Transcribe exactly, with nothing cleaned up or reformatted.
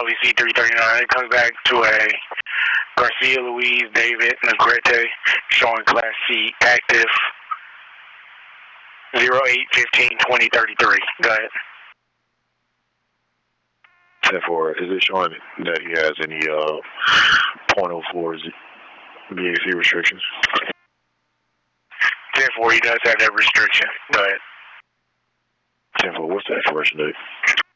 L V C three thirty-nine. It comes back to a Garcia Luis David Negrete showing Class C active zero eight fifteen twenty thirty-three. Go ahead. ten four, is it showing that he has any uh, point oh four B A C restrictions? ten four, he does have that restriction. Go ahead. ten four, what's the expiration date?